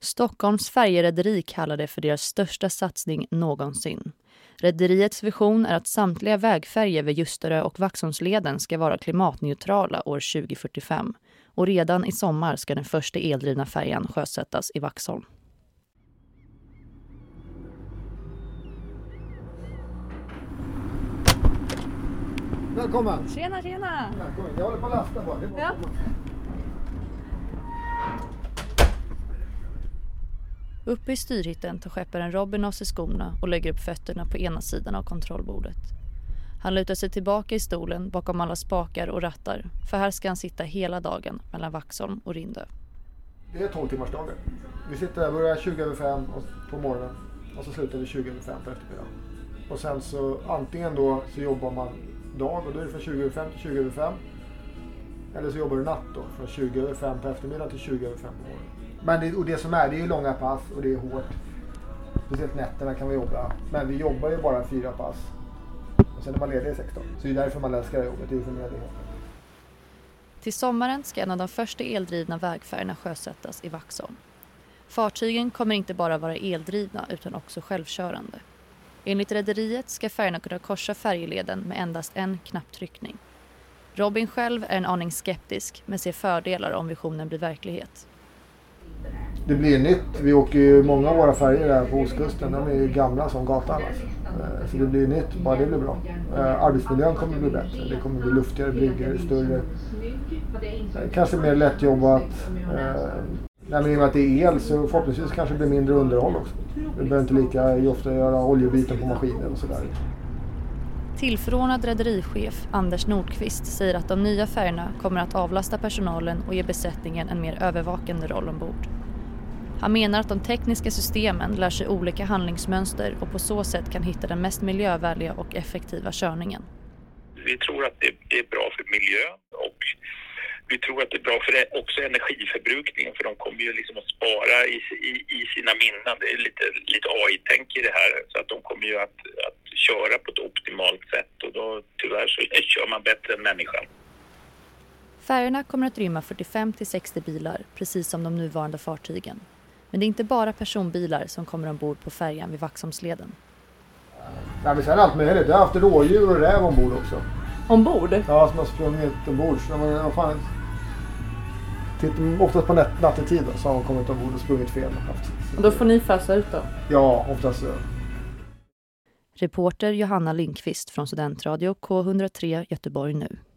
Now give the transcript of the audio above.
Stockholms färjerederi kallar det för deras största satsning någonsin. Rederiets vision är att samtliga vägfärger vid Ljusterö och Vaxholmsleden ska vara klimatneutrala år 2045. Och redan i sommar ska den första eldrivna färjan sjösättas i Vaxholm. Välkommen! Tjena! Välkommen. Jag håller på att lasta bara. Det är bara Ja. Uppe i styrhytten tar skepparen Robin av sig skorna och lägger upp fötterna på ena sidan av kontrollbordet. Han lutar sig tillbaka i stolen bakom alla spakar och rattar, för här ska han sitta hela dagen mellan Vaxholm och Rindö. Det är 12 timmars dagar. Vi sitter där, börjar 20:05 på morgonen och så slutar vi 20:05 på eftermiddagen. Och sen så antingen då så jobbar man dag och då är det från 20:05 till 20:05. Eller så jobbar du natt då, från 20:05 på eftermiddagen till 20:05 på morgonen. Men det som är, det är ju långa pass och det är hårt. Speciellt nätterna kan vi jobba. Men vi jobbar ju bara 4 pass. Och sen är man ledig i 16. Så det är därför man älskar jobbet, det är för ledigheten. Till sommaren ska en av de första eldrivna vägfärgerna sjösättas i Vaxholm. Fartygen kommer inte bara vara eldrivna utan också självkörande. Enligt rederiet ska färgerna kunna korsa färjeleden med endast en knapptryckning. Robin själv är en aning skeptisk men ser fördelar om visionen blir verklighet. Det blir nytt. Vi åker ju många av våra färger där på ostkusten. De är ju gamla som gatan. Alltså. Så det blir nytt, bara det blir bra. Arbetsmiljön kommer bli bättre. Det kommer bli luftigare, bryggor, större. Kanske mer lättjobbat. Men i och med att det är el så förhoppningsvis kanske blir mindre underhåll också. Vi behöver inte lika ofta göra oljebyten på maskiner och sådär. Tillförordnad rederichef Anders Nordqvist säger att de nya färgerna kommer att avlasta personalen och ge besättningen en mer övervakande roll ombord. Han menar att de tekniska systemen lär sig olika handlingsmönster och på så sätt kan hitta den mest miljövänliga och effektiva körningen. Vi tror att det är bra för miljön och vi tror att det är bra för också energiförbrukningen, för de kommer ju liksom att spara i sina minnen. Det är lite AI-tänk i det här, så att de kommer ju att köra på ett optimalt sätt och då tyvärr så kör man bättre än människan. Färgerna kommer att rymma 45-60 bilar, precis som de nuvarande fartygen. Men det är inte bara personbilar som kommer ombord på färjan vid Vaxholmsleden. Ja, men sen allt möjligt. Jag har haft rådjur och räv ombord också. Ombord? Ja, som har sprungit ombord. Oftast på nattetid då, så har de kommit ombord och sprungit fel. Och då får ni fassa ut då? Ja, oftast så. Reporter Johanna Lindqvist från Studentradio K103 Göteborg nu.